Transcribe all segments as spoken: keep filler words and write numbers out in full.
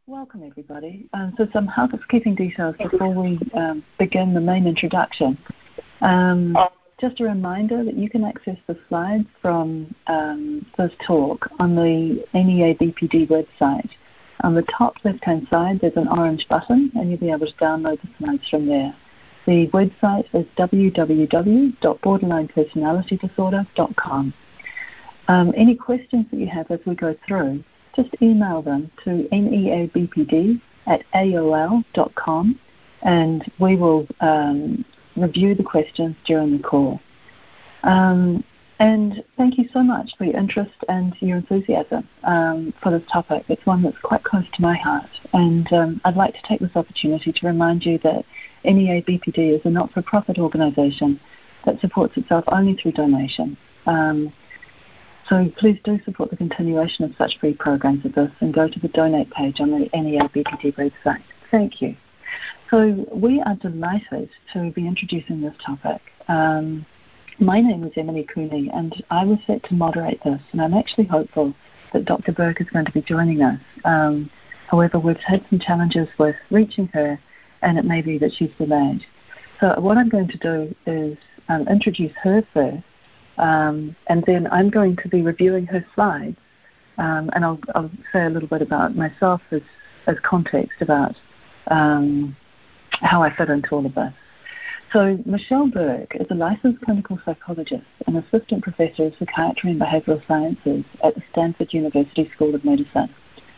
Welcome, everybody. Um, so some housekeeping details before we um, begin the main introduction. Um, just a reminder that you can access the slides from um, this talk on the N E A B P D website. On the top left-hand side, there's an orange button, and you'll be able to download the slides from there. The website is w w w dot borderline personality disorder dot com. Um, any questions that you have as we go through, just email them to neabpd at a o l dot com, and we will um, review the questions during the call. Um, and thank you so much for your interest and your enthusiasm um, for this topic. It's one that's quite close to my heart, and um, I'd like to take this opportunity to remind you that N E A B P D is a not-for-profit organisation that supports itself only through donation. Um, So please do support the continuation of such free programs as this and go to the donate page on the N E A B P D website. Thank you. So we are delighted to be introducing this topic. Um, my name is Emily Cooney, and I was set to moderate this, and I'm actually hopeful that Doctor Burke is going to be joining us. Um, however, we've had some challenges with reaching her, and it may be that she's delayed. So what I'm going to do is um, introduce her first, Um, and then I'm going to be reviewing her slides, um, and I'll, I'll say a little bit about myself as, as context about um, how I fit into all of this. So Michelle Burke is a licensed clinical psychologist and assistant professor of psychiatry and behavioral sciences at the Stanford University School of Medicine.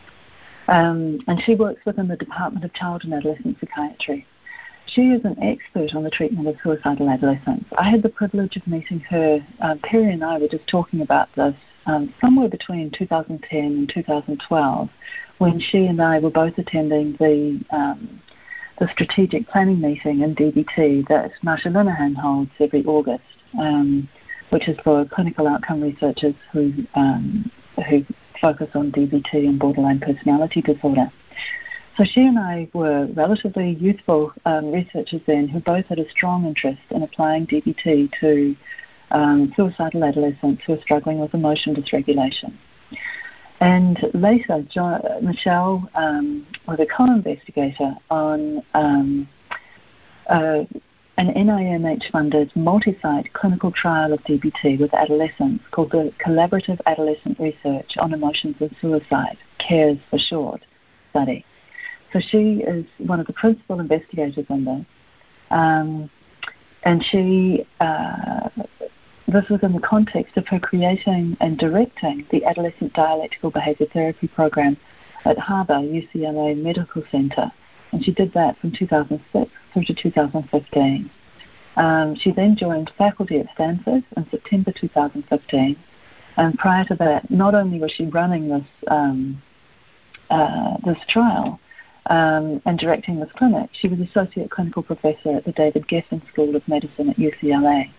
Um, and she works within the Department of Child and Adolescent Psychiatry. She is an expert on the treatment of suicidal adolescents. I had the privilege of meeting her. Uh, Perry and I were just talking about this um, somewhere between two thousand ten and two thousand twelve, when she and I were both attending the um, the strategic planning meeting in D B T that Marsha Linehan holds every August, um, which is for clinical outcome researchers who um, who focus on D B T and borderline personality disorder. So she and I were relatively youthful um, researchers then who both had a strong interest in applying D B T to um, suicidal adolescents who are struggling with emotion dysregulation. And later, John, Michelle um, was a co-investigator on um, uh, an N I M H-funded multi-site clinical trial of D B T with adolescents called the Collaborative Adolescent Research on Emotions and Suicide, CARES for short, study. So she is one of the principal investigators in this. Um, and she, uh, this was in the context of her creating and directing the Adolescent Dialectical Behavior Therapy Program at Harbour U C L A Medical Center. And she did that from two thousand six through to two thousand fifteen. Um, she then joined faculty at Stanford in September two thousand fifteen. And prior to that, not only was she running this, um, uh, this trial, Um, and directing this clinic, she was Associate Clinical Professor at the David Geffen School of Medicine at U C L A.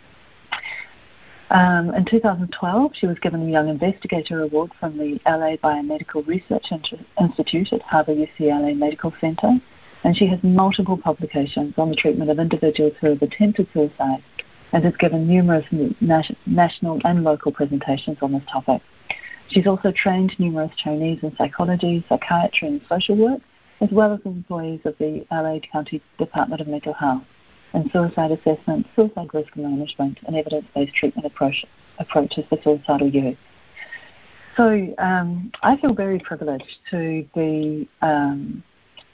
Um, in two thousand twelve, she was given the Young Investigator Award from the L A Biomedical Research Institute at Harbour U C L A Medical Center, and she has multiple publications on the treatment of individuals who have attempted suicide and has given numerous national and local presentations on this topic. She's also trained numerous trainees in psychology, psychiatry, and social work, as well as employees of the L A County Department of Mental Health, and suicide assessment, suicide risk management, and evidence-based treatment approach, approaches for suicidal youth. So um, I feel very privileged to be um,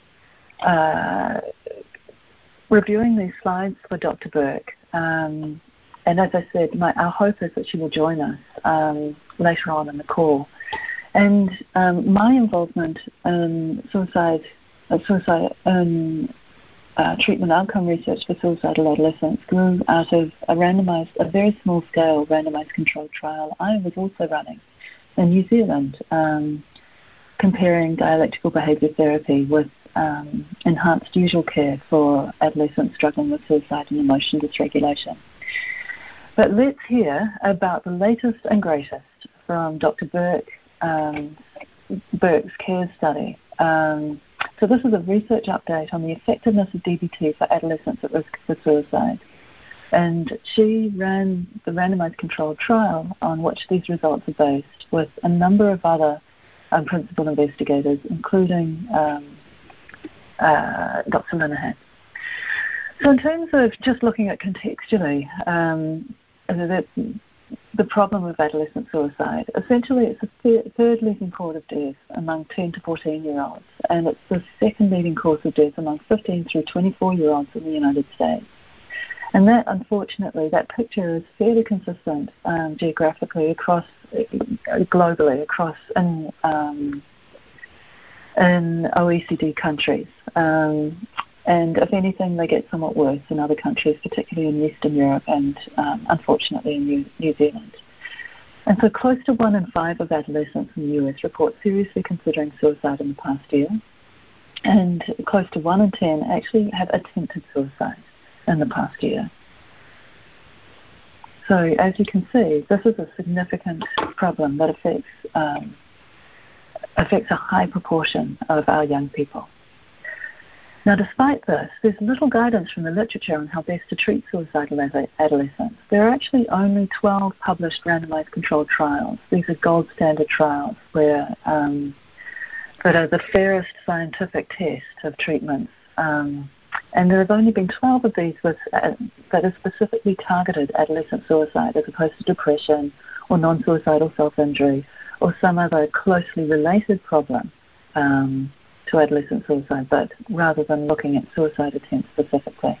uh, reviewing these slides for Doctor Burke. Um, and as I said, my, our hope is that she will join us um, later on in the call. And um, my involvement in suicide, uh, suicide um, uh, treatment outcome research for suicidal adolescents grew out of a randomized, a very small-scale randomized controlled trial I was also running in New Zealand, um, comparing dialectical behaviour therapy with um, enhanced usual care for adolescents struggling with suicide and emotion dysregulation. But let's hear about the latest and greatest from Doctor Burke, Um, Burke's CARES study. Um, so this is a research update on the effectiveness of D B T for adolescents at risk for suicide. And she ran the randomized controlled trial on which these results are based with a number of other um, principal investigators, including um, uh, Doctor Linehan. So in terms of just looking at contextually, um, the, the problem of adolescent suicide, essentially it's the third leading cause of death among ten to fourteen-year-olds, and it's the second leading cause of death among fifteen through twenty-four-year-olds in the United States. And that, unfortunately, that picture is fairly consistent um, geographically across, globally, across in, um, in O E C D countries. Um, and if anything, they get somewhat worse in other countries, particularly in Eastern Europe and, um, unfortunately, in New, New Zealand. And so close to one in five of adolescents in the U S report seriously considering suicide in the past year. And close to one in ten actually have attempted suicide in the past year. So as you can see, this is a significant problem that affects um, affects a high proportion of our young people. Now, despite this, there's little guidance from the literature on how best to treat suicidal adolescents. There are actually only twelve published randomized controlled trials. These are gold standard trials where um, that are the fairest scientific test of treatments. Um, and there have only been twelve of these with, uh, that are specifically targeted adolescent suicide as opposed to depression or non-suicidal self-injury or some other closely related problem um, to adolescent suicide, but rather than looking at suicide attempts specifically.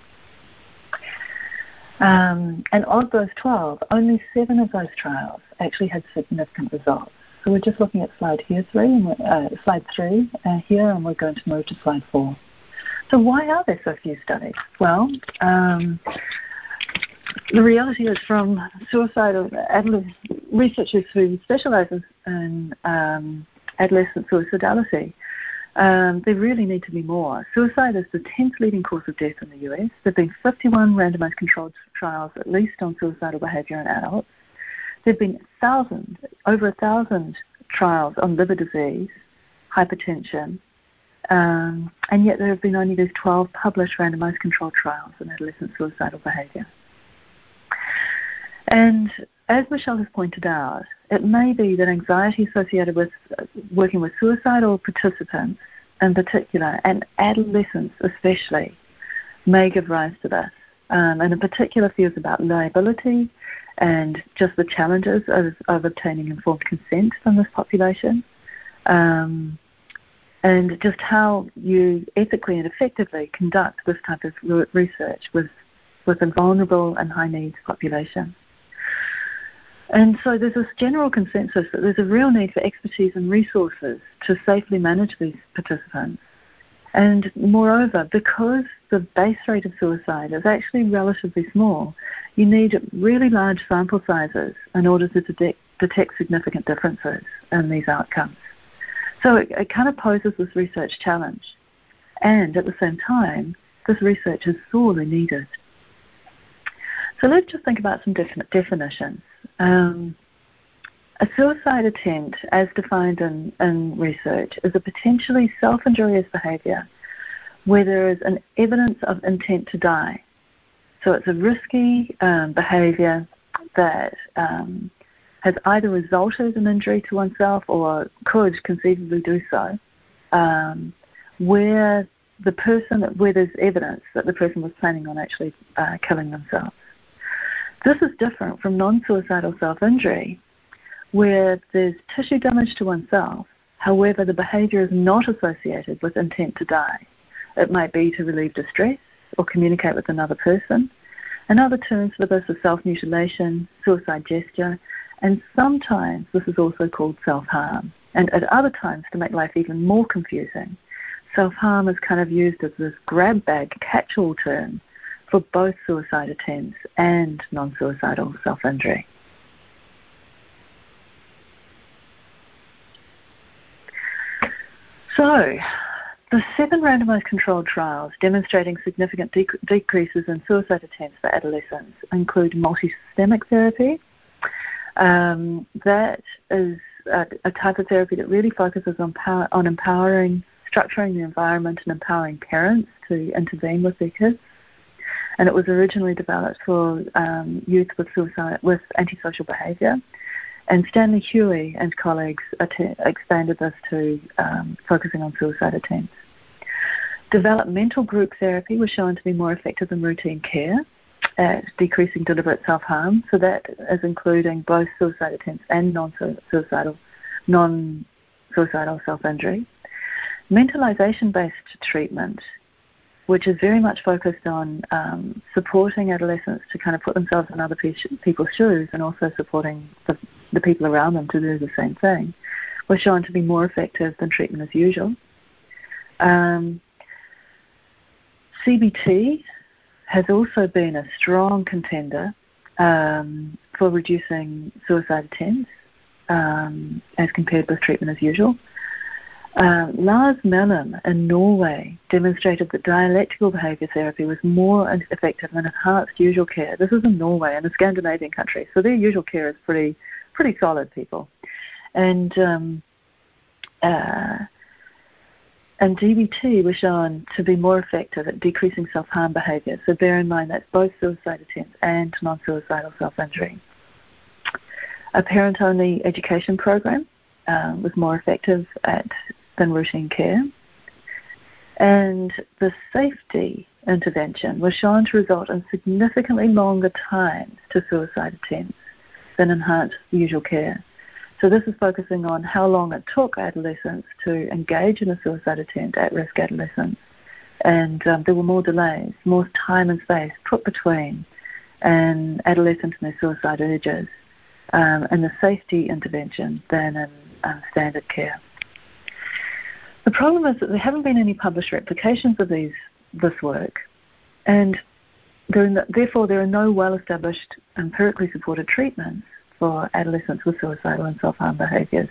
Um, and of those twelve, only seven of those trials actually had significant results. So we're just looking at slide here three, and we're, uh, slide three uh, here, and we're going to move to slide four. So why are there so few studies? Well, um, the reality is from suicidal adolescent researchers who specialise in um, adolescent suicidality. Um, there really need to be more. Suicide is the tenth leading cause of death in the U S. There have been fifty-one randomized controlled trials, at least on suicidal behaviour in adults. There have been thousand, over a thousand trials on liver disease, hypertension, um, and yet there have been only these twelve published randomized controlled trials on adolescent suicidal behaviour. And as Michelle has pointed out, it may be that anxiety associated with working with suicidal participants in particular, and adolescents especially, may give rise to this. Um, and in particular, fears about liability and just the challenges of, of obtaining informed consent from this population, um, and just how you ethically and effectively conduct this type of research with, with a vulnerable and high-needs population. And so there's this general consensus that there's a real need for expertise and resources to safely manage these participants. And moreover, because the base rate of suicide is actually relatively small, you need really large sample sizes in order to detect, detect significant differences in these outcomes. So it, it kind of poses this research challenge. And at the same time, this research is sorely needed. So let's just think about some defin- definitions. Um, a suicide attempt, as defined in, in research, is a potentially self-injurious behaviour where there is an evidence of intent to die. So it's a risky um, behaviour that um, has either resulted in injury to oneself or could conceivably do so, um, where the person, where there's evidence that the person was planning on actually uh, killing themselves. This is different from non-suicidal self-injury, where there's tissue damage to oneself. However, the behaviour is not associated with intent to die. It might be to relieve distress or communicate with another person. And other terms for this are self-mutilation, suicide gesture, and sometimes this is also called self-harm. And at other times, to make life even more confusing, self-harm is kind of used as this grab bag catch-all term for both suicide attempts and non-suicidal self-injury. So, the seven randomized controlled trials demonstrating significant dec- decreases in suicide attempts for adolescents include multi-systemic therapy. Um, that is a, a type of therapy that really focuses on, power, on empowering, structuring the environment and empowering parents to intervene with their kids. And it was originally developed for um, youth with suicide, with antisocial behaviour. And Stanley Huey and colleagues att- expanded this to um, focusing on suicide attempts. Developmental group therapy was shown to be more effective than routine care at decreasing deliberate self-harm. So that is including both suicide attempts and non-suicidal, non-suicidal self-injury. Mentalization-based treatment, which is very much focused on um, supporting adolescents to kind of put themselves in other pe- people's shoes and also supporting the, the people around them to do the same thing, was shown to be more effective than treatment as usual. Um, C B T has also been a strong contender um, for reducing suicide attempts um, as compared with treatment as usual. Uh, Lars Mellem in Norway demonstrated that dialectical behaviour therapy was more effective than enhanced usual care. This is in Norway and a Scandinavian country, so their usual care is pretty pretty solid, people. And um, uh, and D B T was shown to be more effective at decreasing self-harm behaviour. So bear in mind that's both suicide attempts and non-suicidal self-injury. A parent-only education program um, was more effective at than routine care. And the safety intervention was shown to result in significantly longer times to suicide attempts than enhanced usual care. So this is focusing on how long it took adolescents to engage in a suicide attempt, at-risk adolescents. And um, there were more delays, more time and space put between an adolescent and their suicide urges um, and the safety intervention than in um, standard care. The problem is that there haven't been any published replications of these this work, and there no, therefore there are no well-established empirically supported treatments for adolescents with suicidal and self-harm behaviours.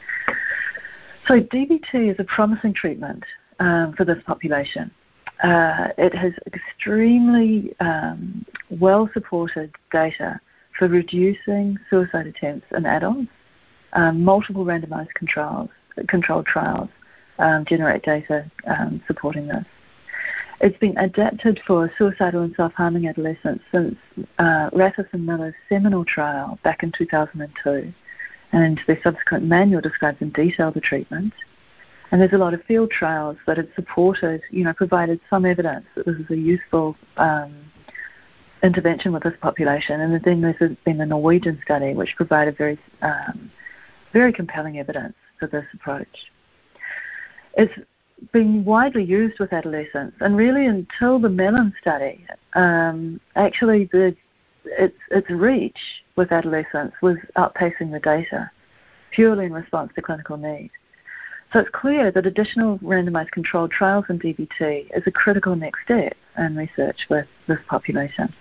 So D B T is a promising treatment um, for this population. Uh, it has extremely um, well-supported data for reducing suicide attempts in adults. Um, multiple randomised controls, controlled trials um, generate data um, supporting this. It's been adapted for suicidal and self-harming adolescents since uh, Rathis and Miller's seminal trial back in two thousand two, and their subsequent manual describes in detail the treatment. And there's a lot of field trials that have supported, you know, provided some evidence that this is a useful um, intervention with this population. And then there's been the Norwegian study, which provided very, um, very compelling evidence for this approach. It's been widely used with adolescents, and really until the Mellem study, um, actually the its its reach with adolescents was outpacing the data, purely in response to clinical need. So it's clear that additional randomised controlled trials in D B T is a critical next step in research with this population.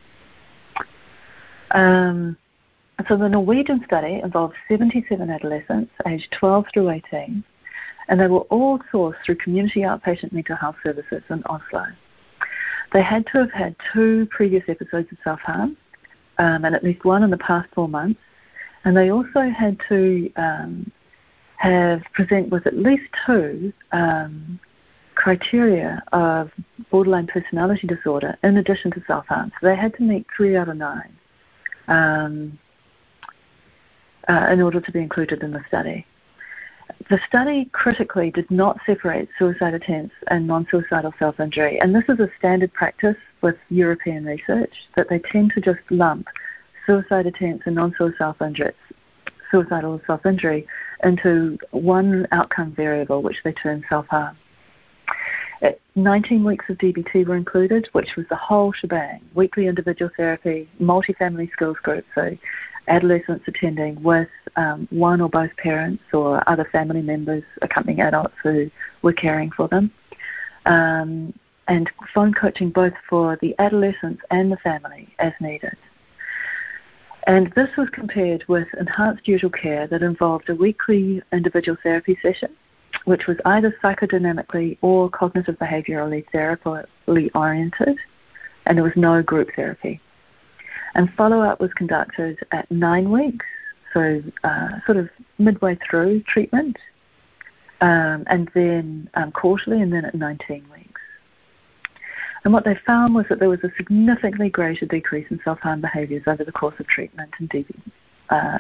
Um, so the Norwegian study involved seventy-seven adolescents aged twelve through eighteen, and they were all sourced through community outpatient mental health services in Oslo. They had to have had two previous episodes of self-harm, um, and at least one in the past four months, and they also had to um, have present with at least two um, criteria of borderline personality disorder in addition to self-harm. So they had to meet three out of nine um, uh, in order to be included in the study. The study critically did not separate suicide attempts and non-suicidal self-injury, and this is a standard practice with European research, that they tend to just lump suicide attempts and non-suicidal self-injury, suicidal self-injury into one outcome variable, which they term self-harm. nineteen weeks of D B T were included, which was the whole shebang: weekly individual therapy, multi-family skills group, so adolescents attending with um, one or both parents or other family members accompanying adults who were caring for them, um, and phone coaching both for the adolescents and the family as needed. And this was compared with enhanced usual care that involved a weekly individual therapy session, which was either psychodynamically or cognitive behaviorally therapeutically oriented, and there was no group therapy. And follow-up was conducted at nine weeks, so uh, sort of midway through treatment, um, and then um, quarterly, and then at nineteen weeks. And what they found was that there was a significantly greater decrease in self-harm behaviours over the course of treatment in D B, uh,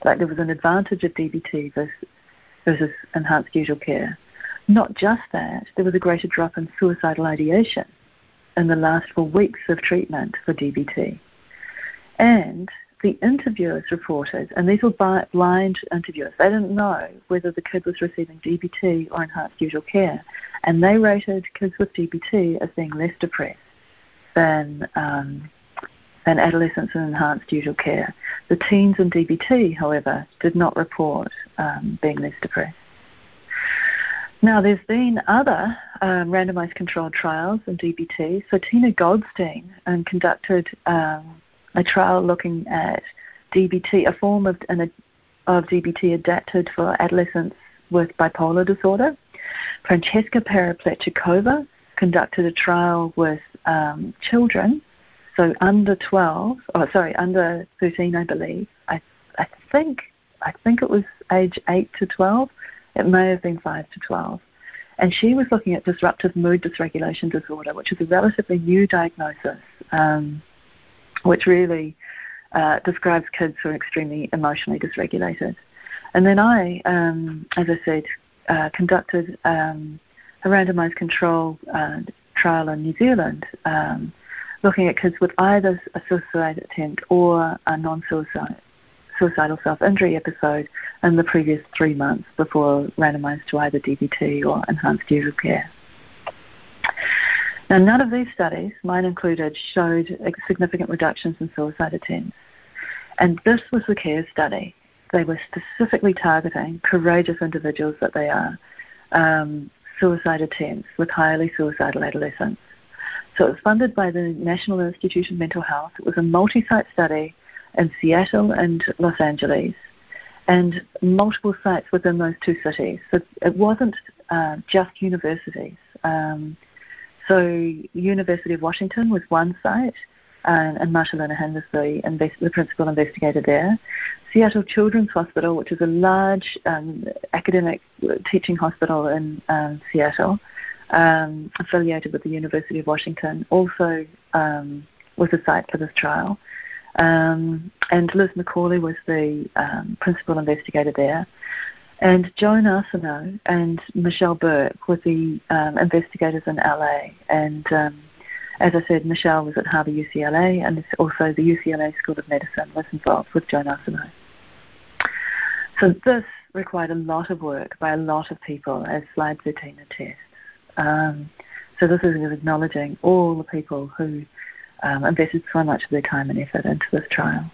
like there was an advantage of D B T versus, versus enhanced usual care. Not just that, there was a greater drop in suicidal ideation in the last four weeks of treatment for D B T. And the interviewers reported, and these were blind interviewers, they didn't know whether the kid was receiving D B T or enhanced usual care, and they rated kids with D B T as being less depressed than um, than adolescents in enhanced usual care. The teens in D B T, however, did not report um, being less depressed. Now, there's been other um, randomized controlled trials in D B T. So Tina Goldstein um, conducted um, a trial looking at D B T, a form of, an, of D B T adapted for adolescents with bipolar disorder. Francesca Paraplechikova conducted a trial with um, children, so under twelve, oh sorry, under thirteen, I believe. I I think I think it was age eight to twelve. It may have been five to twelve. And she was looking at disruptive mood dysregulation disorder, which is a relatively new diagnosis, um, which really uh, describes kids who are extremely emotionally dysregulated. And then I, um, as I said, uh, conducted um, a randomized control uh, trial in New Zealand, um, looking at kids with either a suicide attempt or a non-suicide suicidal self-injury episode in the previous three months before randomized to either D B T or enhanced usual care. Now, none of these studies, mine included, showed significant reductions in suicide attempts. And this was the CARE study. They were specifically targeting courageous individuals that they are, um, suicide attempts with highly suicidal adolescents. So it was funded by the National Institute of Mental Health. It was a multi-site study in Seattle and Los Angeles, and multiple sites within those two cities. So it wasn't uh, just universities. Um, so University of Washington was one site, and, and Marsha Linehan was the, invest- the principal investigator there. Seattle Children's Hospital, which is a large um, academic teaching hospital in um, Seattle, um, affiliated with the University of Washington, also um, was a site for this trial. Um, and Liz McCauley was the um, principal investigator there. And Joan Arsenault and Michelle Burke were the um, investigators in L A. And um, as I said, Michelle was at Harvard U C L A, and also the U C L A School of Medicine was involved with Joan Arsenault. So this required a lot of work by a lot of people, as slide thirteen attests. Um, so this is acknowledging all the people who Um, invested so much of their time and effort into this trial.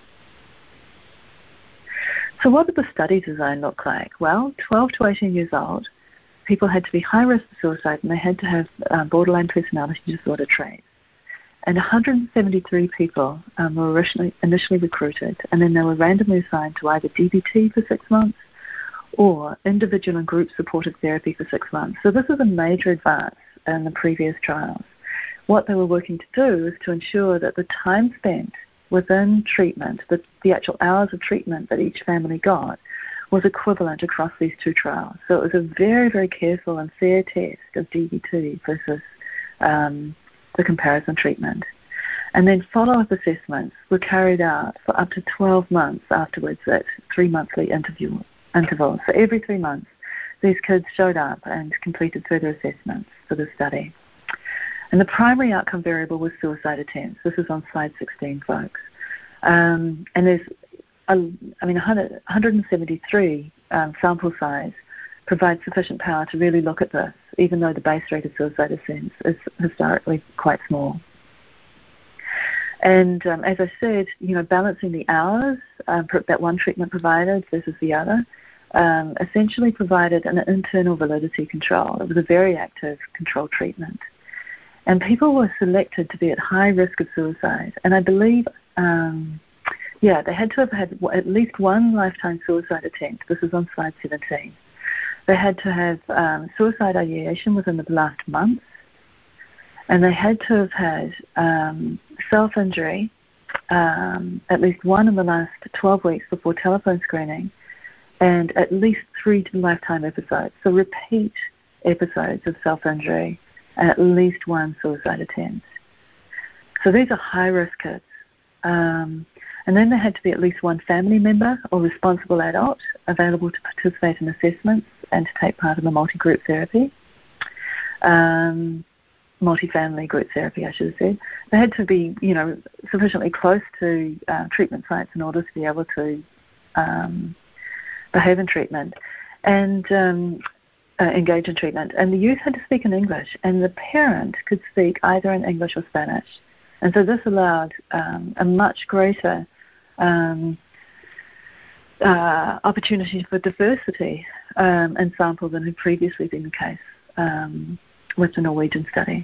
So what did the study design look like? Well, twelve to eighteen years old, people had to be high risk for suicide, and they had to have uh, borderline personality disorder traits. And one hundred seventy-three people um, were initially, initially recruited, and then they were randomly assigned to either D B T for six months or individual and group supported therapy for six months. So this is a major advance in the previous trials. What they were working to do is to ensure that the time spent within treatment, the, the actual hours of treatment that each family got, was equivalent across these two trials. So it was a very, very careful and fair test of D B T versus um, the comparison treatment. And then follow-up assessments were carried out for up to twelve months afterwards at three monthly interview, intervals. So every three months, these kids showed up and completed further assessments for the study. And the primary outcome variable was suicide attempts. This is on slide sixteen, folks. Um, and there's, a, I mean, one hundred seventy-three um, sample size provides sufficient power to really look at this, even though the base rate of suicide attempts is historically quite small. And um, as I said, you know, balancing the hours um, that one treatment provided versus the other um, essentially provided an internal validity control. It was a very active control treatment. And people were selected to be at high risk of suicide. And I believe, um, yeah, they had to have had at least one lifetime suicide attempt. This is on slide seventeen. They had to have um, suicide ideation within the last month. And they had to have had um, self-injury, um, at least one in the last twelve weeks before telephone screening, and at least three lifetime episodes. So repeat episodes of self-injury, and at least one suicide attempt. So these are high-risk kids. Um, And then there had to be at least one family member or responsible adult available to participate in assessments and to take part in the multi-group therapy. Um, multi-family group therapy, I should have said. They had to be, you know, sufficiently close to uh, treatment sites in order to be able to um, behave in treatment and um, uh, engage in treatment. And the youth had to speak in English, and the parent could speak either in English or Spanish. And so this allowed um, a much greater um, uh, opportunity for diversity um, in sample than had previously been the case um, with the Norwegian study.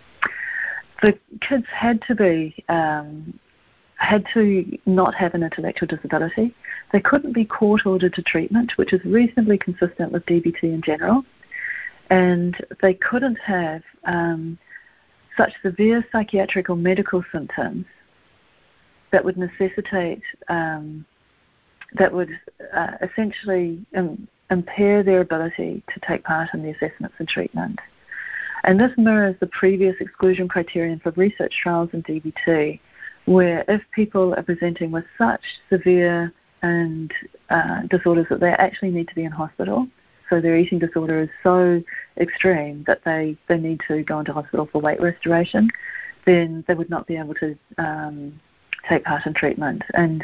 The kids had to be um, had to not have an intellectual disability. They couldn't be court-ordered to treatment, which is reasonably consistent with D B T in general, and they couldn't have um, such severe psychiatric or medical symptoms that would necessitate, um, that would uh, essentially um, impair their ability to take part in the assessments and treatment. And this mirrors the previous exclusion criterion for research trials in D B T, where if people are presenting with such severe and uh, disorders that they actually need to be in hospital, so their eating disorder is so extreme that they, they need to go into hospital for weight restoration, then they would not be able to um, take part in treatment. And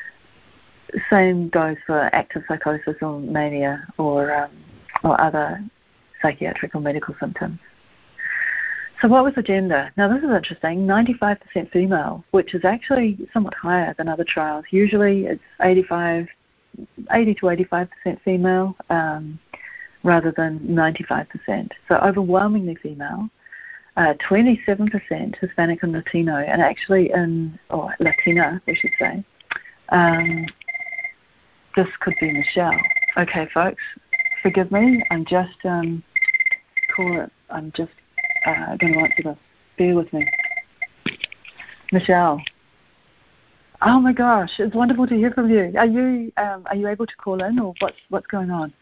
same goes for active psychosis or mania or, um, or other psychiatric or medical symptoms. So what was the gender? Now this is interesting, ninety-five percent female, which is actually somewhat higher than other trials. Usually it's eighty-five, eighty to eighty-five percent female um, rather than ninety-five percent. So overwhelmingly female, uh, twenty-seven percent Hispanic and Latino, and actually in, or Latina, we should say. Um, this could be Michelle. Okay, folks, forgive me. I'm just um, call it. I'm just uh, going to answer this. Bear with me, Michelle. Oh my gosh, it's wonderful to hear from you. Are you um, are you able to call in, or what's what's going on?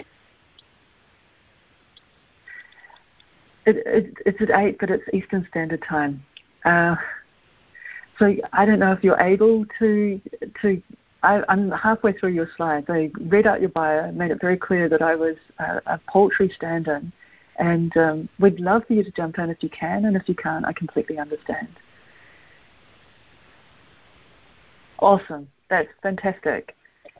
It, it, it's at eight, but it's Eastern Standard Time. Uh, so I don't know if you're able to to. I, I'm halfway through your slides. I read out your bio, made it very clear that I was a, a poultry stand-in, and um, we'd love for you to jump in if you can, and if you can't, I completely understand. Awesome. That's fantastic.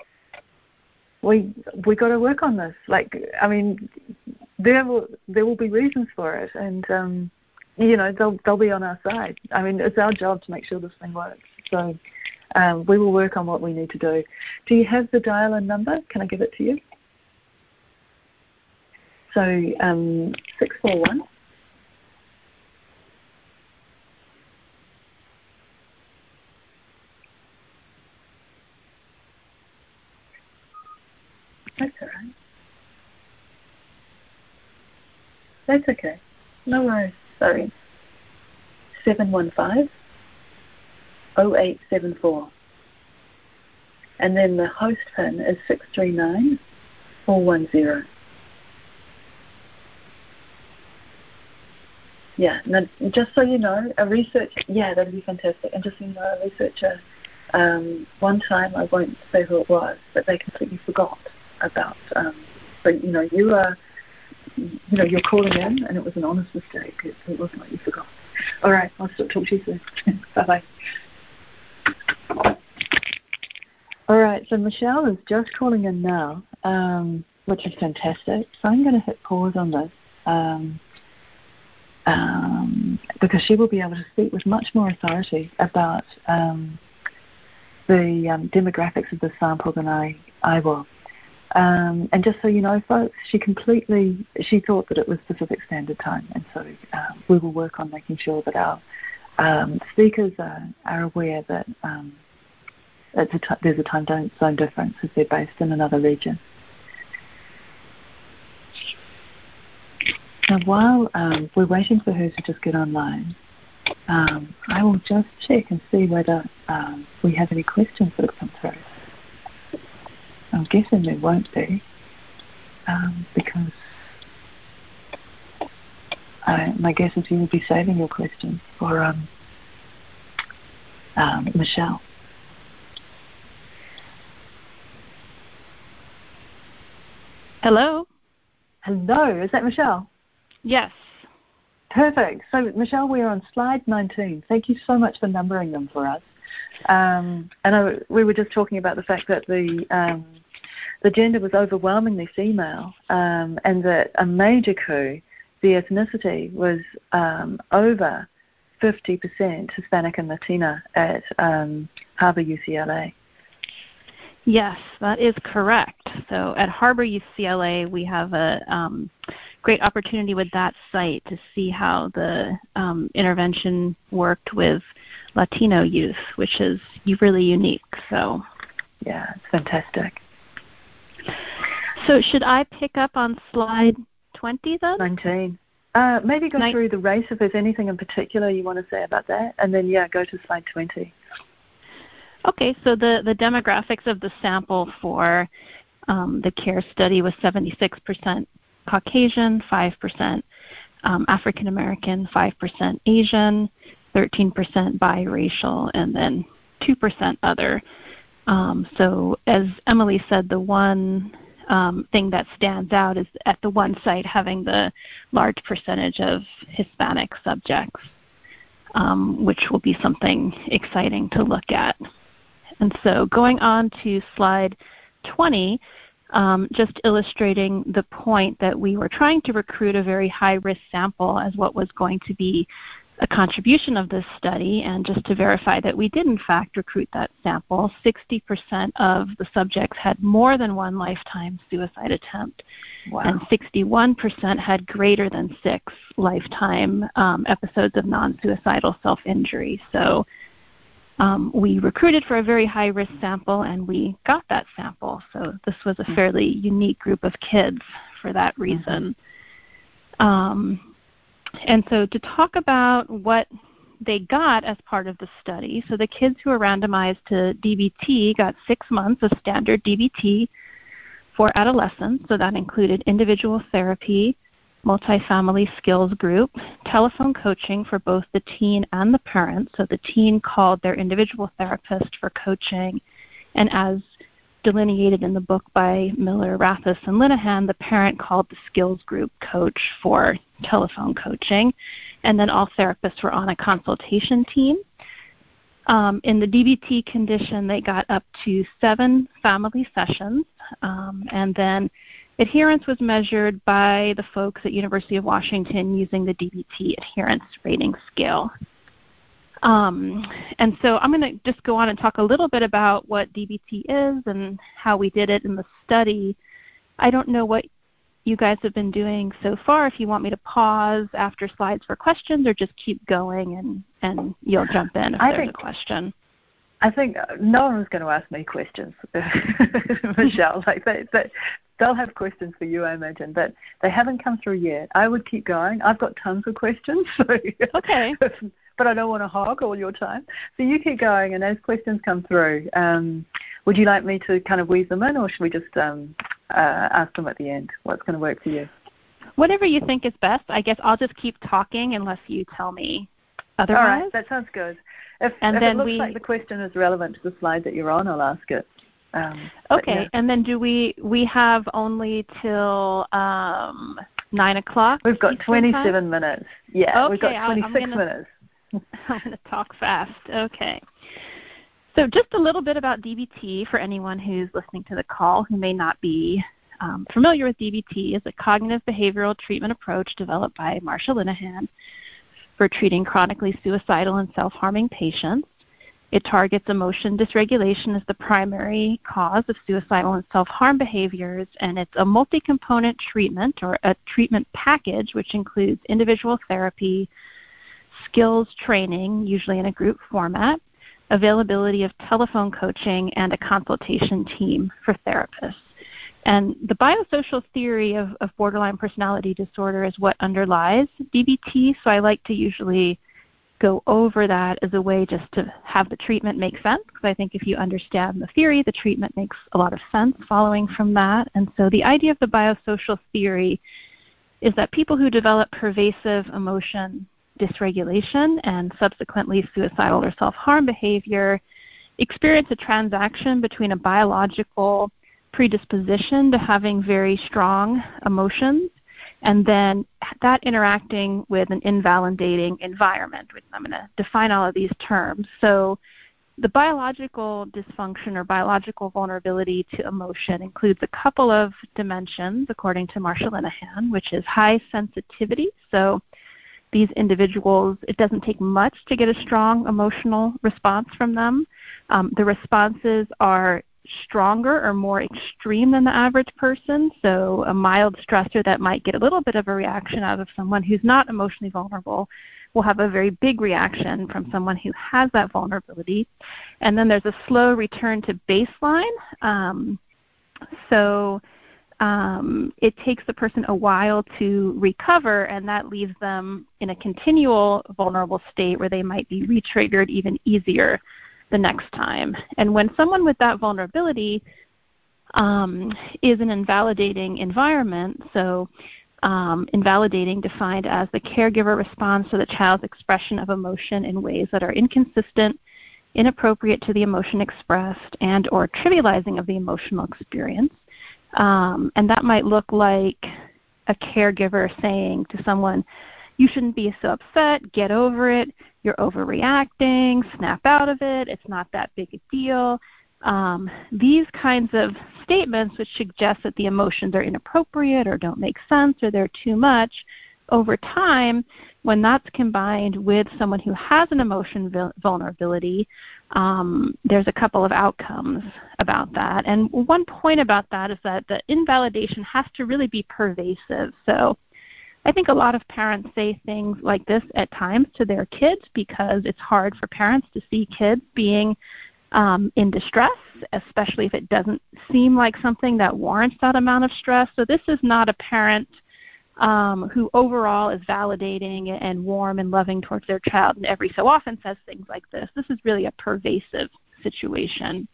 We we got to work on this. Like, I mean, there will there will be reasons for it, and um, you know they'll they'll be on our side. I mean, it's our job to make sure this thing works. So um, we will work on what we need to do. Do you have the dial-in number? Can I give it to you? So um, six four one. That's all right. That's okay. No worries. Sorry. seven one five, oh eight seven four. And then the host pin is six three nine, four one zero. Yeah, now, just so you know, a researcher, yeah, that'd be fantastic. And just so you know, a researcher, um, one time, I won't say who it was, but they completely forgot about, um, so, you know, you are, you know, you're calling in, and it was an honest mistake. It, it wasn't like you forgot. All right, I'll talk to you soon. Bye-bye. All right, so Michelle is just calling in now, um, which is fantastic. So I'm going to hit pause on this um, um, because she will be able to speak with much more authority about um, the um, demographics of the sample than I, I will. Um, and just so you know, folks, she completely, she thought that it was Pacific Standard Time, and so um, we will work on making sure that our um, speakers are, are aware that um, it's a t- there's a time zone difference if they're based in another region. Now, while um, we're waiting for her to just get online, um, I will just check and see whether um, we have any questions that have come through. I'm guessing there won't be, um, because I, my guess is you will be saving your questions for um, um, Michelle. Hello? Hello, is that Michelle? Yes. Perfect. So, Michelle, we're on slide nineteen. Thank you so much for numbering them for us. Um, and I, we were just talking about the fact that the um, the gender was overwhelmingly female, um, and that a major coup, the ethnicity, was um, over fifty percent Hispanic and Latina at um, Harbor U C L A. Yes, that is correct. So at Harbor U C L A, we have a um, great opportunity with that site to see how the um, intervention worked with Latino youth, which is really unique. So, yeah, it's fantastic. So should I pick up on slide twenty then? nineteen. Uh, maybe go Nin- through the race if there's anything in particular you want to say about that, and then, yeah, go to slide twenty. Okay, so the, the demographics of the sample for um, the CARE study was seventy-six percent Caucasian, five percent um, African American, five percent Asian, thirteen percent biracial, and then two percent other. Um, so as Emily said, the one um, thing that stands out is at the one site having the large percentage of Hispanic subjects, um, which will be something exciting to look at. And so going on to slide twenty, um, just illustrating the point that we were trying to recruit a very high-risk sample as what was going to be a contribution of this study, and just to verify that we did in fact recruit that sample, sixty percent of the subjects had more than one lifetime suicide attempt, wow. and sixty-one percent had greater than six lifetime um, episodes of non-suicidal self-injury. So um, we recruited for a very high-risk sample, and we got that sample. So this was a fairly unique group of kids for that reason. Mm-hmm. Um, And so to talk about what they got as part of the study, so the kids who were randomized to D B T got six months of standard D B T for adolescents. So that included individual therapy, multifamily skills group, telephone coaching for both the teen and the parent. So the teen called their individual therapist for coaching, and as delineated in the book by Miller, Rathus, and Linehan, the parent called the skills group coach for telephone coaching, and then all therapists were on a consultation team. Um, in the D B T condition, they got up to seven family sessions, um, and then adherence was measured by the folks at University of Washington using the D B T adherence rating scale. Um, and so I'm going to just go on and talk a little bit about what D B T is and how we did it in the study. I don't know what you guys have been doing so far, if you want me to pause after slides for questions or just keep going and, and you'll jump in if I there's think, a question. I think no one was going to ask me questions, Michelle. Like they, they, they'll have questions for you, I imagine, but they haven't come through yet. I would keep going. I've got tons of questions. So okay. But I don't want to hog all your time. So you keep going, and as questions come through, um, would you like me to kind of weave them in, or should we just um, uh, ask them at the end? What's going to work for you? Whatever you think is best. I guess I'll just keep talking unless you tell me otherwise. All right, that sounds good. If, and if then it looks we, like the question is relevant to the slide that you're on, I'll ask it. Um, okay, yeah. And then do we we have only till um, nine o'clock? We've got Eastern twenty-seven time? minutes. Yeah, okay, we've got twenty-six gonna, minutes. I'm going to talk fast. Okay. So just a little bit about D B T for anyone who's listening to the call who may not be um, familiar with D B T. Is a cognitive behavioral treatment approach developed by Marsha Linehan for treating chronically suicidal and self-harming patients. It targets emotion dysregulation as the primary cause of suicidal and self-harm behaviors, and it's a multi-component treatment or a treatment package which includes individual therapy, skills training, usually in a group format, availability of telephone coaching, and a consultation team for therapists. And the biosocial theory of, of borderline personality disorder is what underlies D B T, so I like to usually go over that as a way just to have the treatment make sense, because I think if you understand the theory, the treatment makes a lot of sense following from that. And so the idea of the biosocial theory is that people who develop pervasive emotion dysregulation and subsequently suicidal or self-harm behavior experience a transaction between a biological predisposition to having very strong emotions, and then that interacting with an invalidating environment, which I'm going to define all of these terms. So the biological dysfunction or biological vulnerability to emotion includes a couple of dimensions, according to Marsha Linehan, which is high sensitivity. So these individuals, it doesn't take much to get a strong emotional response from them. Um, the responses are stronger or more extreme than the average person. So a mild stressor that might get a little bit of a reaction out of someone who's not emotionally vulnerable will have a very big reaction from someone who has that vulnerability. And then there's a slow return to baseline. Um, so um, it takes the person a while to recover, and that leaves them in a continual vulnerable state where they might be re-triggered even easier the next time. And when someone with that vulnerability um, is an invalidating environment, so um, invalidating defined as the caregiver responds to the child's expression of emotion in ways that are inconsistent, inappropriate to the emotion expressed, and or trivializing of the emotional experience. Um, and that might look like a caregiver saying to someone, you shouldn't be so upset, get over it, you're overreacting, snap out of it, it's not that big a deal. Um, these kinds of statements which suggest that the emotions are inappropriate or don't make sense or they're too much, over time, when that's combined with someone who has an emotion vulnerability, um, there's a couple of outcomes about that. And one point about that is that the invalidation has to really be pervasive. So I think a lot of parents say things like this at times to their kids because it's hard for parents to see kids being um, in distress, especially if it doesn't seem like something that warrants that amount of stress. So this is not a parent um, who overall is validating and warm and loving towards their child and every so often says things like this. This is really a pervasive situation.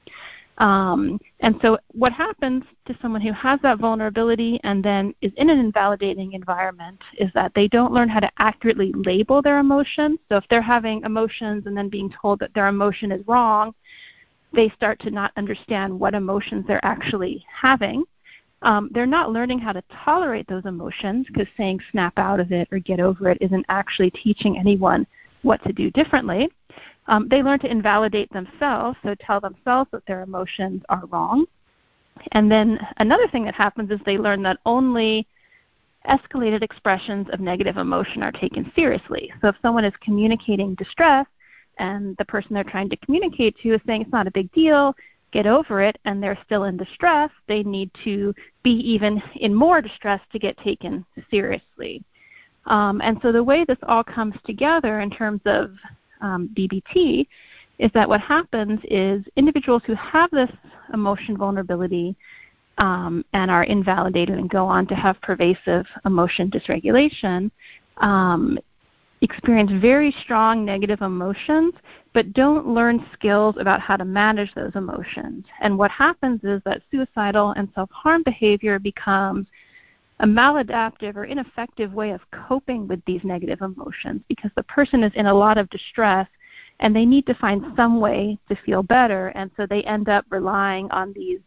Um, and so what happens to someone who has that vulnerability and then is in an invalidating environment is that they don't learn how to accurately label their emotions. So if they're having emotions and then being told that their emotion is wrong, they start to not understand what emotions they're actually having. Um, they're not learning how to tolerate those emotions because saying snap out of it or get over it isn't actually teaching anyone what to do differently. Um, they learn to invalidate themselves, so tell themselves that their emotions are wrong. And then another thing that happens is they learn that only escalated expressions of negative emotion are taken seriously. So if someone is communicating distress and the person they're trying to communicate to is saying it's not a big deal, get over it, and they're still in distress, they need to be even in more distress to get taken seriously. Um, and so the way this all comes together in terms of um, D B T is that what happens is individuals who have this emotion vulnerability um, and are invalidated and go on to have pervasive emotion dysregulation um, experience very strong negative emotions, but don't learn skills about how to manage those emotions. And what happens is that suicidal and self-harm behavior becomes a maladaptive or ineffective way of coping with these negative emotions because the person is in a lot of distress and they need to find some way to feel better, and so they end up relying on these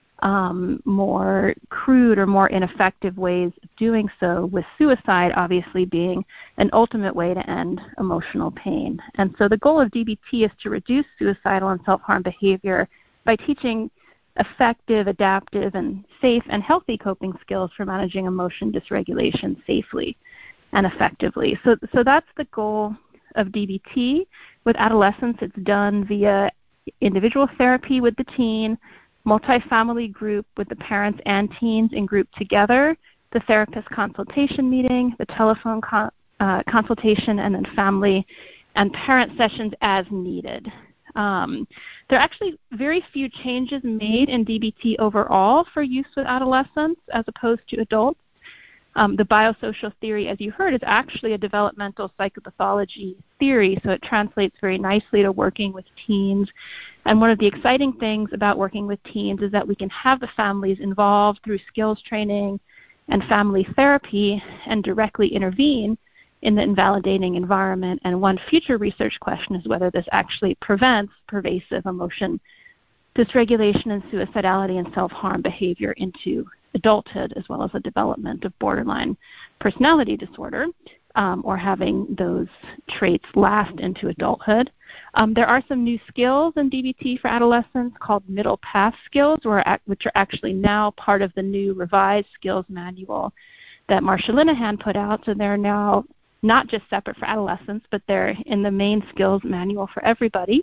um, more crude or more ineffective ways of doing so, with suicide obviously being an ultimate way to end emotional pain. And so the goal of D B T is to reduce suicidal and self-harm behavior by teaching effective, adaptive, and safe and healthy coping skills for managing emotion dysregulation safely and effectively. So, so that's the goal of D B T. With adolescents, it's done via individual therapy with the teen, multi-family group with the parents and teens in group together, the therapist consultation meeting, the telephone con- uh, consultation, and then family and parent sessions as needed. Um, there are actually very few changes made in D B T overall for use with adolescents as opposed to adults. Um, the biosocial theory, as you heard, is actually a developmental psychopathology theory, so it translates very nicely to working with teens. And one of the exciting things about working with teens is that we can have the families involved through skills training and family therapy and directly intervene in the invalidating environment. And one future research question is whether this actually prevents pervasive emotion dysregulation and suicidality and self-harm behavior into adulthood, as well as the development of borderline personality disorder, um, or having those traits last into adulthood. Um, there are some new skills in D B T for adolescents called middle path skills, or, which are actually now part of the new revised skills manual that Marsha Linehan put out. So they're now not just separate for adolescents, but they're in the main skills manual for everybody.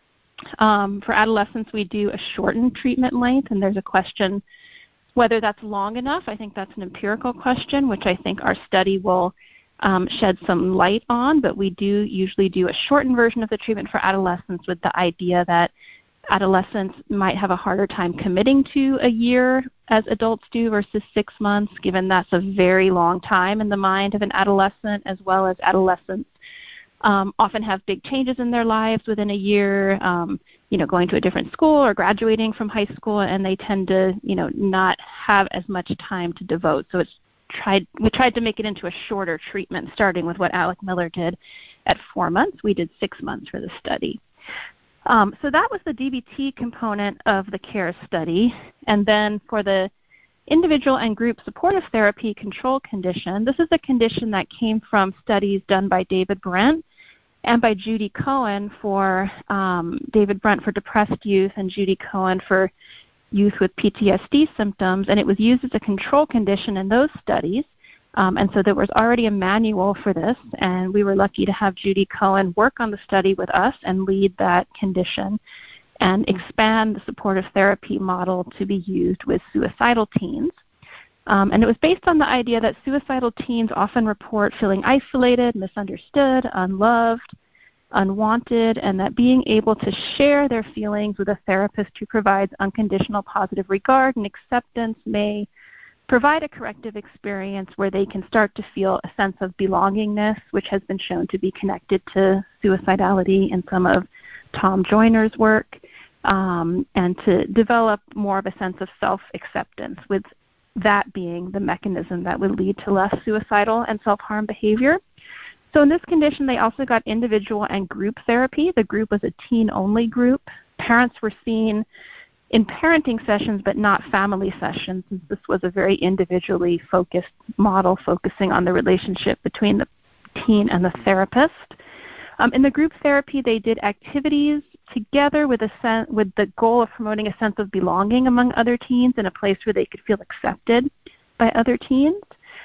Um, for adolescents, we do a shortened treatment length, and there's a question whether that's long enough. I think that's an empirical question, which I think our study will um, shed some light on, but we do usually do a shortened version of the treatment for adolescents with the idea that adolescents might have a harder time committing to a year as adults do versus six months, given that's a very long time in the mind of an adolescent, as well as adolescents Um, often have big changes in their lives within a year, um, you know, going to a different school or graduating from high school, and they tend to, you know, not have as much time to devote. So it's tried. We tried to make it into a shorter treatment, starting with what Alec Miller did at four months. We did six months for the study. Um, so that was the D B T component of the CARES study. And then for the individual and group supportive therapy control condition, this is a condition that came from studies done by David Brent and by Judy Cohen for um, David Brent for depressed youth and Judy Cohen for youth with P T S D symptoms, and it was used as a control condition in those studies. Um, and so there was already a manual for this, and we were lucky to have Judy Cohen work on the study with us and lead that condition and expand the supportive therapy model to be used with suicidal teens. Um, and it was based on the idea that suicidal teens often report feeling isolated, misunderstood, unloved, unwanted, and that being able to share their feelings with a therapist who provides unconditional positive regard and acceptance may provide a corrective experience where they can start to feel a sense of belongingness, which has been shown to be connected to suicidality in some of Tom Joyner's work, um, and to develop more of a sense of self-acceptance, with that being the mechanism that would lead to less suicidal and self-harm behavior. So in this condition, they also got individual and group therapy. The group was a teen-only group. Parents were seen in parenting sessions, but not family sessions, since this was a very individually focused model focusing on the relationship between the teen and the therapist. Um, in the group therapy, they did activities together with a sen- with the goal of promoting a sense of belonging among other teens in a place where they could feel accepted by other teens.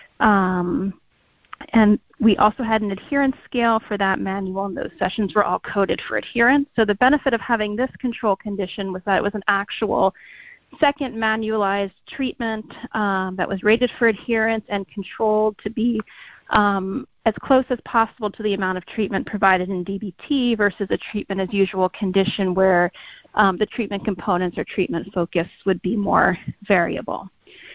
Um, and we also had an adherence scale for that manual, and those sessions were all coded for adherence. So the benefit of having this control condition was that it was an actual second manualized treatment um, that was rated for adherence and controlled to be um, as close as possible to the amount of treatment provided in D B T versus a treatment as usual condition where um, the treatment components or treatment focus would be more variable.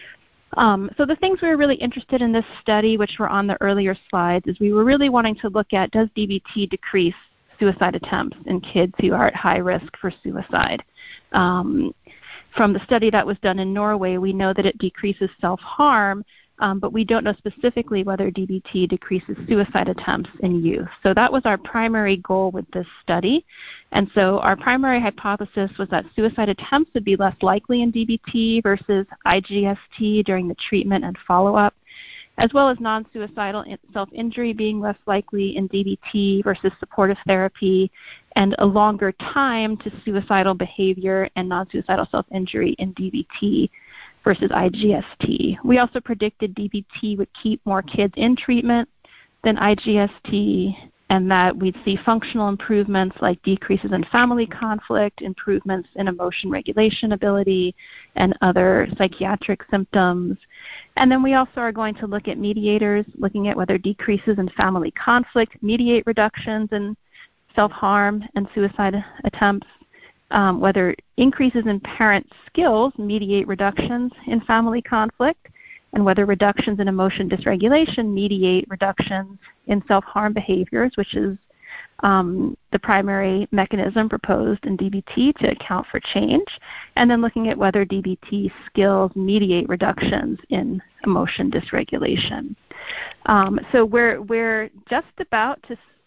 Um, so the things we were really interested in this study, which were on the earlier slides, is we were really wanting to look at, does D B T decrease suicide attempts in kids who are at high risk for suicide? Um, from the study that was done in Norway, we know that it decreases self-harm, um, but we don't know specifically whether D B T decreases suicide attempts in youth. So that was our primary goal with this study. And so our primary hypothesis was that suicide attempts would be less likely in D B T versus I G S T during the treatment and follow-up, as well as non-suicidal self-injury being less likely in D B T versus supportive therapy, and a longer time to suicidal behavior and non-suicidal self-injury in D B T versus I G S T. We also predicted D B T would keep more kids in treatment than I G S T, and that we'd see functional improvements like decreases in family conflict, improvements in emotion regulation ability, and other psychiatric symptoms. And then we also are going to look at mediators, looking at whether decreases in family conflict mediate reductions in self-harm and suicide attempts, um, whether increases in parent skills mediate reductions in family conflict, and whether reductions in emotion dysregulation mediate reductions in self-harm behaviors, which is um, the primary mechanism proposed in D B T to account for change, and then looking at whether D B T skills mediate reductions in emotion dysregulation. Um, so we're we're just about to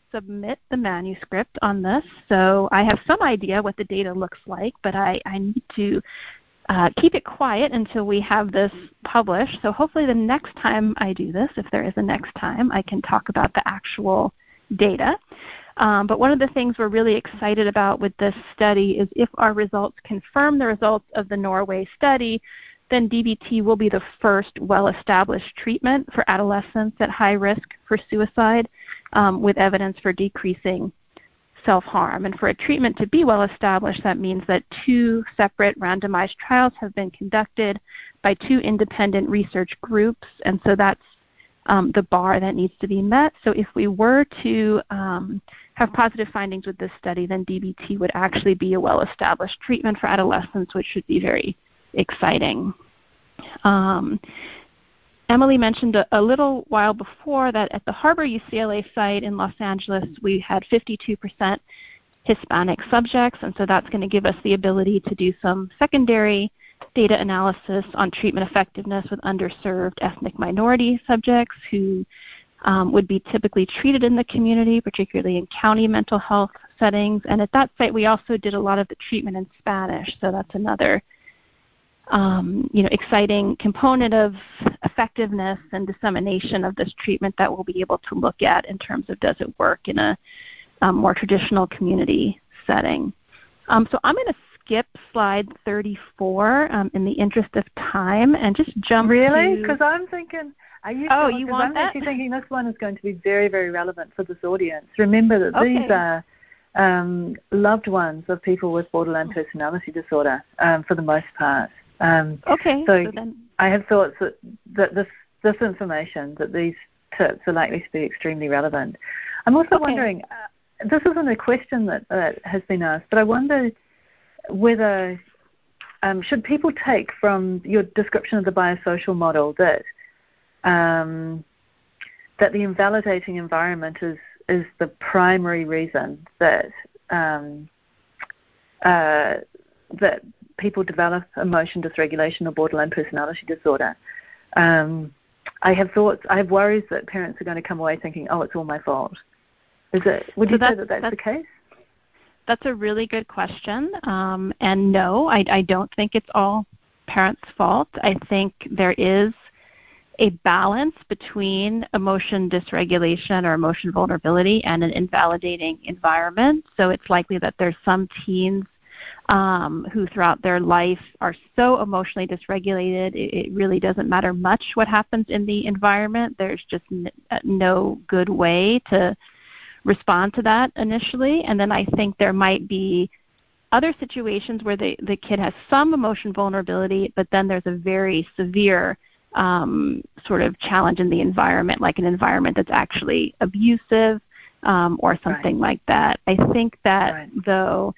submit the manuscript on this, so I have some idea what the data looks like, but I, I need to uh, keep it quiet until we have this published. So hopefully the next time I do this, if there is a next time, I can talk about the actual data. Um, but one of the things we're really excited about with this study is if our results confirm the results of the Norway study, then D B T will be the first well-established treatment for adolescents at high risk for suicide, um, with evidence for decreasing self-harm. And for a treatment to be well-established, that means that two separate randomized trials have been conducted by two independent research groups, and so that's um, the bar that needs to be met. So if we were to um, have positive findings with this study, then D B T would actually be a well-established treatment for adolescents, which should be very exciting. Um, Emily mentioned a, a little while before that at the Harbor U C L A site in Los Angeles, we had fifty-two percent Hispanic subjects, and so that's going to give us the ability to do some secondary data analysis on treatment effectiveness with underserved ethnic minority subjects who um, would be typically treated in the community, particularly in county mental health settings. And at that site, we also did a lot of the treatment in Spanish, so that's another Um, you know, exciting component of effectiveness and dissemination of this treatment that we'll be able to look at in terms of does it work in a um, more traditional community setting. Um, so I'm going to skip slide thirty-four um, in the interest of time and just jump really? to... Because I'm thinking, are you oh, sure? you want I'm that? actually thinking this one is going to be very, very relevant for this audience. Remember that okay. these are um, loved ones of people with borderline personality disorder um, for the most part. Um, okay. So, so then... I have thoughts that, that this this information, that these tips are likely to be extremely relevant. I'm also okay. wondering, uh, this isn't a question that, that has been asked, but I wonder whether, um, should people take from your description of the biosocial model that um, that the invalidating environment is, is the primary reason that um, uh, that people develop emotion dysregulation or borderline personality disorder. Um, I have thoughts, I have worries that parents are going to come away thinking, oh, it's all my fault. Is it? Would so you that's, say that that's, that's the case? That's a really good question. Um, and no, I, I don't think it's all parents' fault. I think there is a balance between emotion dysregulation or emotion vulnerability and an invalidating environment. So it's likely that there's some teens um, who throughout their life are so emotionally dysregulated, it, it really doesn't matter much what happens in the environment. There's just n- no good way to respond to that initially. And then I think there might be other situations where the, the kid has some emotion vulnerability, but then there's a very severe um, sort of challenge in the environment, like an environment that's actually abusive um, or something right. like that. I think that, right. though,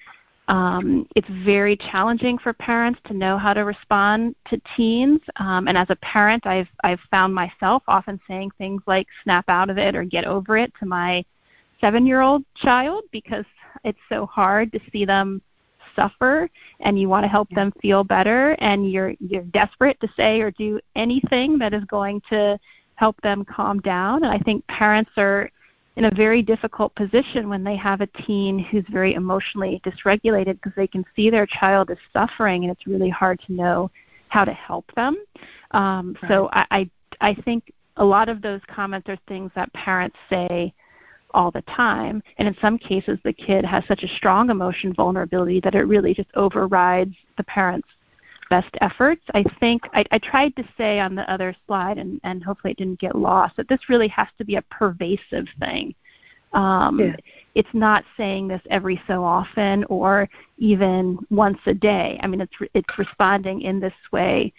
um, it's very challenging for parents to know how to respond to teens. Um, and as a parent, I've, I've found myself often saying things like snap out of it or get over it to my seven-year-old child because it's so hard to see them suffer and you want to help them feel better and you're you're desperate to say or do anything that is going to help them calm down. And I think parents are in a very difficult position when they have a teen who's very emotionally dysregulated because they can see their child is suffering and it's really hard to know how to help them. Um, right. So I, I I think a lot of those comments are things that parents say all the time, and in some cases the kid has such a strong emotion vulnerability that it really just overrides the parents' best efforts. I think I, I tried to say on the other slide, and, and hopefully it didn't get lost, that this really has to be a pervasive thing. Um, yeah. It's not saying this every so often or even once a day. I mean, it's it's responding in this way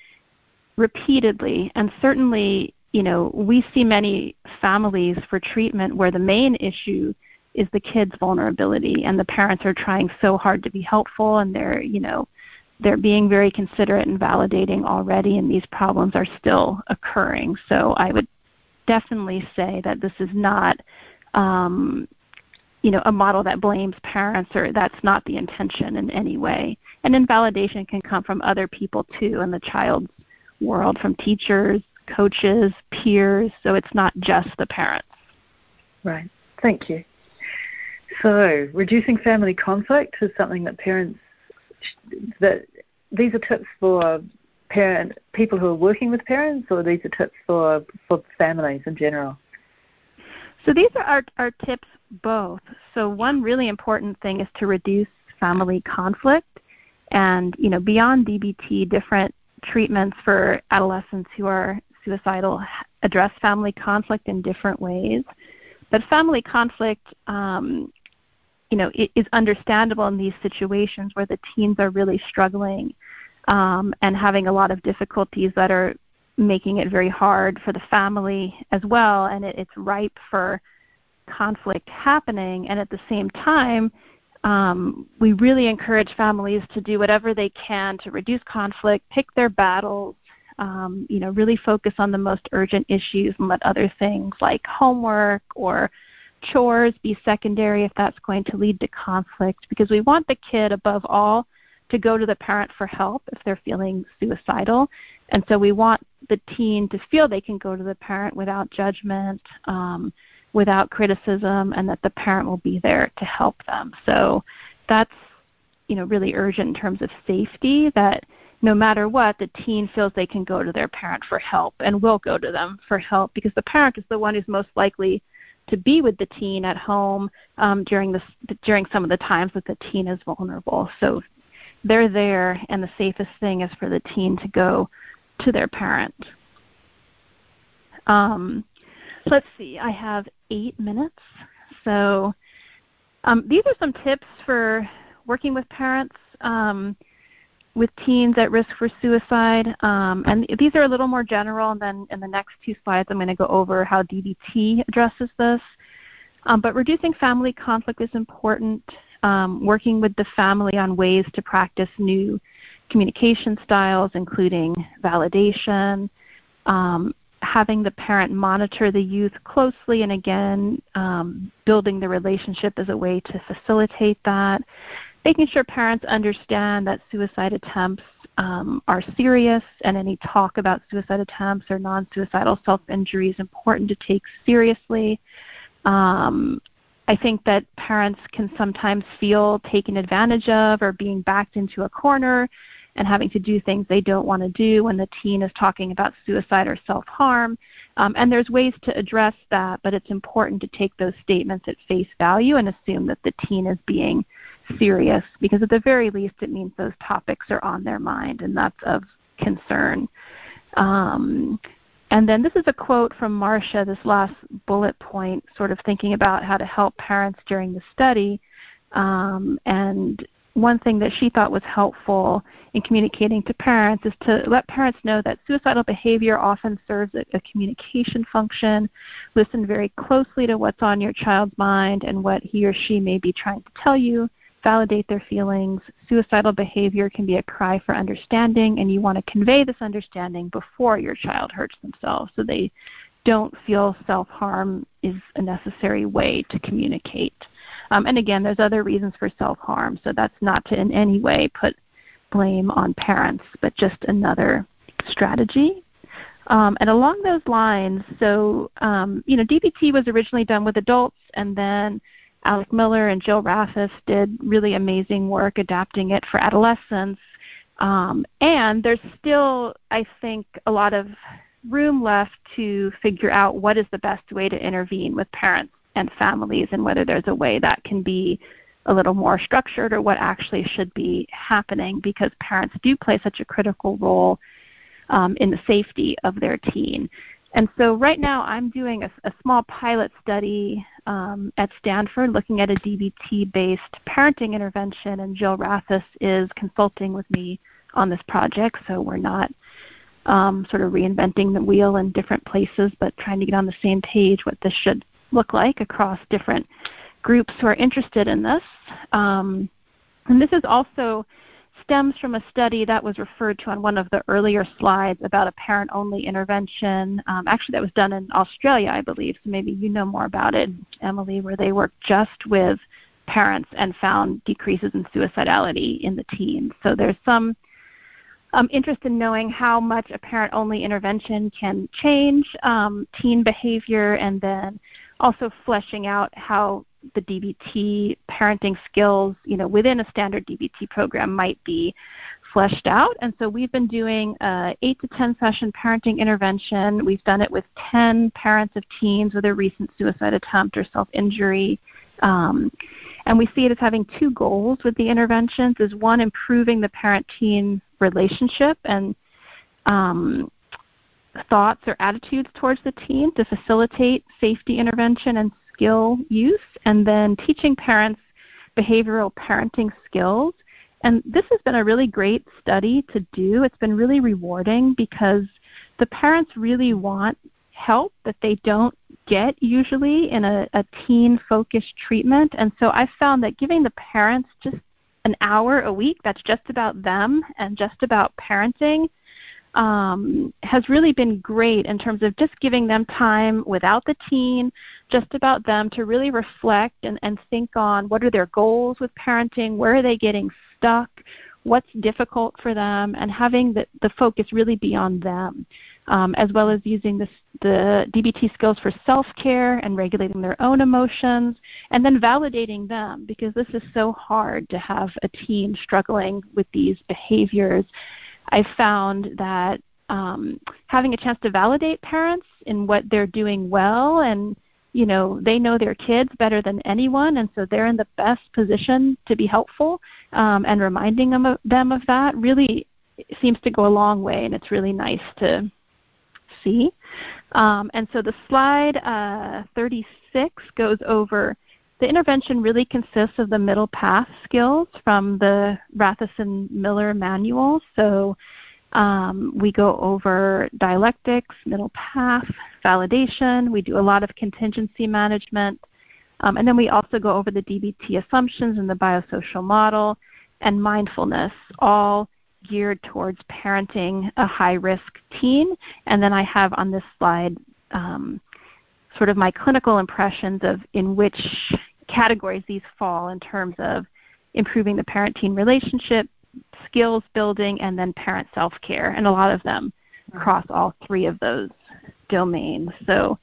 repeatedly, and certainly, you know, we see many families for treatment where the main issue is the kid's vulnerability, and the parents are trying so hard to be helpful, and they're, you know, they're being very considerate and validating already, and these problems are still occurring. So I would definitely say that this is not, um, you know, a model that blames parents, or that's not the intention in any way. And invalidation can come from other people too in the child's world, from teachers, coaches, peers, so it's not just the parents. Right. Thank you. So, reducing family conflict is something that parents, that these are tips for parent people who are working with parents, or these are tips for, for families in general? So these are our, our tips both. So one really important thing is to reduce family conflict, and, you know, beyond D B T, different treatments for adolescents who are suicidal address family conflict in different ways. But family conflict, um, you know, is understandable in these situations where the teens are really struggling um, and having a lot of difficulties that are making it very hard for the family as well, and it, it's ripe for conflict happening. And at the same time, um, we really encourage families to do whatever they can to reduce conflict, pick their battles, um, you know, really focus on the most urgent issues and let other things like homework or chores be secondary if that's going to lead to conflict, because we want the kid above all to go to the parent for help if they're feeling suicidal. And so we want the teen to feel they can go to the parent without judgment, um, without criticism, and that the parent will be there to help them. So that's, you know, really urgent in terms of safety, that no matter what, the teen feels they can go to their parent for help and will go to them for help, because the parent is the one who's most likely to be with the teen at home um, during this, during some of the times that the teen is vulnerable. So they're there, and the safest thing is for the teen to go to their parent. Um, let's see, I have eight minutes. So um, these are some tips for working with parents um, with teens at risk for suicide. Um, and these are a little more general, and then in the next two slides I'm going to go over how D B T addresses this. Um, but reducing family conflict is important. Um, working with the family on ways to practice new communication styles, including validation, um, having the parent monitor the youth closely, and again, um, building the relationship as a way to facilitate that, making sure parents understand that suicide attempts um, are serious, and any talk about suicide attempts or non-suicidal self-injury is important to take seriously. Um, I think that parents can sometimes feel taken advantage of or being backed into a corner and having to do things they don't want to do when the teen is talking about suicide or self-harm. Um, and there's ways to address that, but it's important to take those statements at face value and assume that the teen is being serious, because at the very least it means those topics are on their mind, and that's of concern. Um, And then this is a quote from Marcia, this last bullet point, sort of thinking about how to help parents during the study. Um, and one thing that she thought was helpful in communicating to parents is to let parents know that suicidal behavior often serves a, a communication function. Listen very closely to what's on your child's mind and what he or she may be trying to tell you. Validate their feelings. Suicidal behavior can be a cry for understanding, and you want to convey this understanding before your child hurts themselves, so they don't feel self-harm is a necessary way to communicate. Um, and again, there's other reasons for self-harm, so that's not to in any way put blame on parents, but just another strategy. Um, and along those lines, so, um, you know, D B T was originally done with adults, and then Alec Miller and Jill Rathis did really amazing work adapting it for adolescents. Um, and there's still, I think, a lot of room left to figure out what is the best way to intervene with parents and families, and whether there's a way that can be a little more structured, or what actually should be happening, because parents do play such a critical role um, in the safety of their teen. And so right now I'm doing a, a small pilot study um, at Stanford looking at a D B T-based parenting intervention, and Jill Rathis is consulting with me on this project, so we're not um, sort of reinventing the wheel in different places, but trying to get on the same page what this should look like across different groups who are interested in this. Um, and this is also stems from a study that was referred to on one of the earlier slides about a parent-only intervention. Um, actually, that was done in Australia, I believe, so maybe you know more about it, Emily, where they worked just with parents and found decreases in suicidality in the teens. So there's some um, interest in knowing how much a parent-only intervention can change um, teen behavior, and then also fleshing out how the D B T parenting skills, you know, within a standard D B T program might be fleshed out. And so we've been doing uh, eight to ten session parenting intervention. We've done it with ten parents of teens with a recent suicide attempt or self-injury. Um, and we see it as having two goals with the interventions, is one, improving the parent-teen relationship and um, thoughts or attitudes towards the teen to facilitate safety intervention and skill use, and then teaching parents behavioral parenting skills. And this has been a really great study to do. It's been really rewarding because the parents really want help that they don't get usually in a, a teen-focused treatment. And so I found that giving the parents just an hour a week that's just about them and just about parenting um, has really been great in terms of just giving them time without the teen, just about them to really reflect and, and think on what are their goals with parenting, where are they getting stuck, what's difficult for them, and having the, the focus really be on them, um, as well as using this, the D B T skills for self-care and regulating their own emotions, and then validating them, because this is so hard to have a teen struggling with these behaviors. I found that um, having a chance to validate parents in what they're doing well, and you know, they know their kids better than anyone, and so they're in the best position to be helpful, um, and reminding them of, them of that really seems to go a long way, and it's really nice to see. Um, and so the slide uh, thirty-six goes over the intervention really consists of the middle path skills from the Rathison-Miller manual. So Um, we go over dialectics, middle path, validation. We do a lot of contingency management. Um, and then we also go over the D B T assumptions and the biosocial model and mindfulness, all geared towards parenting a high-risk teen. And then I have on this slide um, sort of my clinical impressions of in which categories these fall in terms of improving the parent-teen relationship, skills building, and then parent self-care, and a lot of them cross all three of those domains. So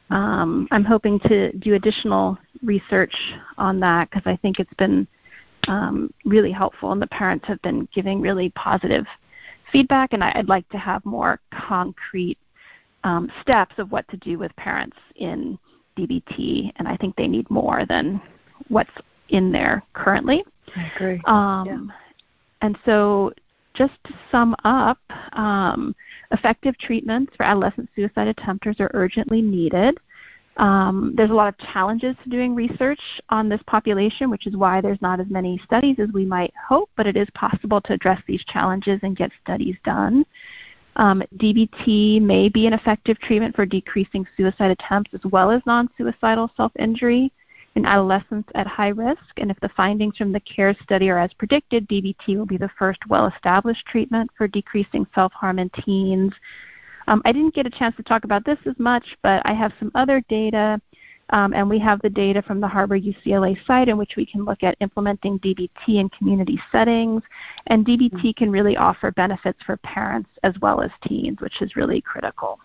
um, I'm hoping to do additional research on that because I think it's been um, really helpful, and the parents have been giving really positive feedback, and I'd like to have more concrete um, steps of what to do with parents in D B T, and I think they need more than what's in there currently. I agree. Um, yeah. And so just to sum up, um, effective treatments for adolescent suicide attempters are urgently needed. Um, there's a lot of challenges to doing research on this population, which is why there's not as many studies as we might hope, but it is possible to address these challenges and get studies done. Um, D B T may be an effective treatment for decreasing suicide attempts as well as non-suicidal self-injury in adolescents at high risk, and if the findings from the CARES study are as predicted, D B T will be the first well-established treatment for decreasing self-harm in teens. Um, I didn't get a chance to talk about this as much, but I have some other data, um, and we have the data from the Harbor U C L A site in which we can look at implementing D B T in community settings, and D B T can really offer benefits for parents as well as teens, which is really critical.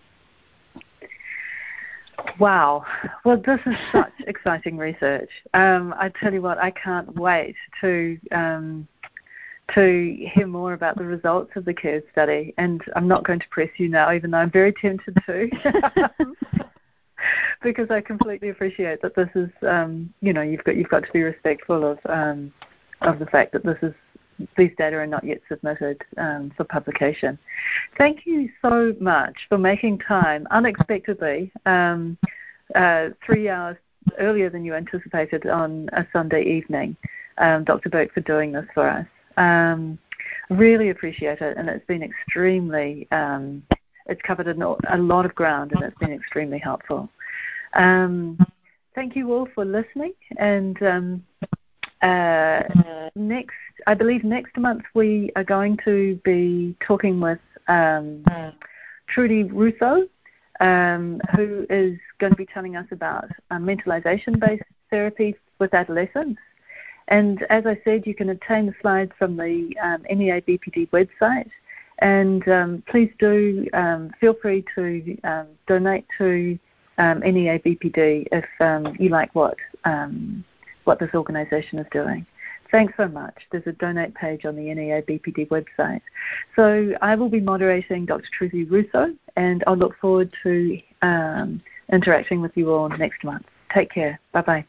Wow. Well, this is such exciting research. Um, I tell you what, I can't wait to um, to hear more about the results of the CARES study. And I'm not going to press you now, even though I'm very tempted to, because I completely appreciate that this is, um, you know, you've got you've got to be respectful of um, of the fact that this is these data are not yet submitted um, for publication. Thank you so much for making time unexpectedly, um, uh, three hours earlier than you anticipated on a Sunday evening, um, Doctor Burke, for doing this for us. Um, really appreciate it, and it's been extremely, um, it's covered a lot of ground, and it's been extremely helpful. Um, thank you all for listening, and um, uh, next, I believe next month we are going to be talking with um, Trudy Russo, um, who is going to be telling us about uh, mentalization-based therapy with adolescents. And as I said, you can obtain the slides from the um, N E A B P D website. And um, please do um, feel free to um, donate to um, N E A B P D if um, you like what um, what this organisation is doing. Thanks so much. There's a donate page on the N E A B P D website. So I will be moderating Doctor Truthy Russo, and I'll look forward to um, interacting with you all next month. Take care. Bye-bye.